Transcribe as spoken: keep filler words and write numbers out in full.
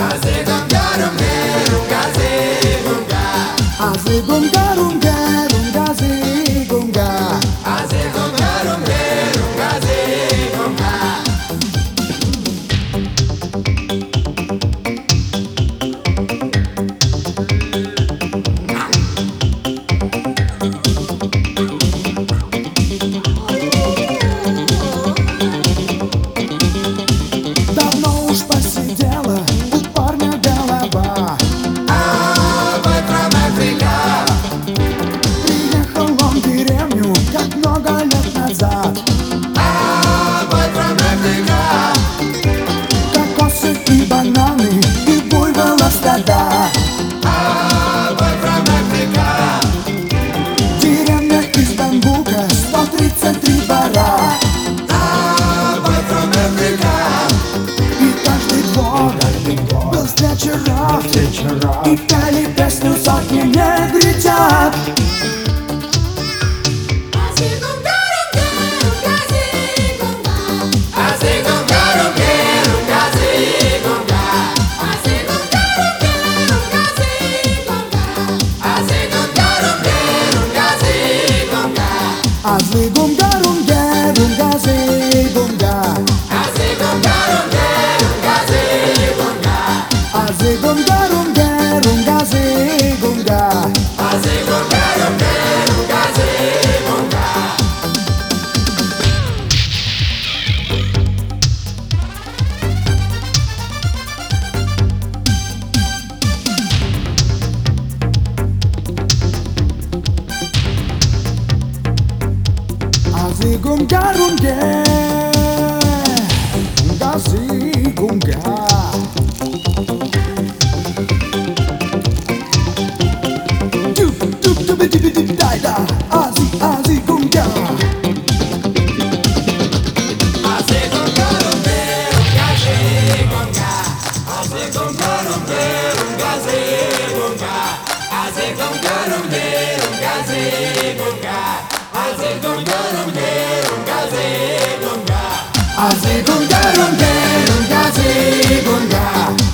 Azigunga runga runga zigunga. Azigunga runga runga zigunga. Azigunga runga runga zigunga. Давно уж посидела у парня голова. Ah, boy from Africa. Приехал он в деревню, как много лет назад. Ah, boy from Africa. Кокосы и бананы, и буйвола стада. Ah, boy from Africa. Деревня из бамбука, сто тридцать три двора. Ah, boy from Africa. И каждый двор был с вечера, и пели песню сотни негритят. Azigunga runga runga zigunga. Azigunga runga runga zigunga. Azigunga runga runga zigunga. Azigunga runga runga zigunga. Azigunga runga runga zigunga. Azigunga runga runga zigunga. Azigunga runga runga zigunga. Azigunga runga runga zigunga. Azigunga runga runga zigunga. Dup dup dup dup dup dup da da. Azi azigunga. Azigunga runga runga zigunga. Azigunga runga runga zigunga. Azigunga runga runga zigunga. Azigunga runga runga zigunga. Azigunga runga runga zigunga.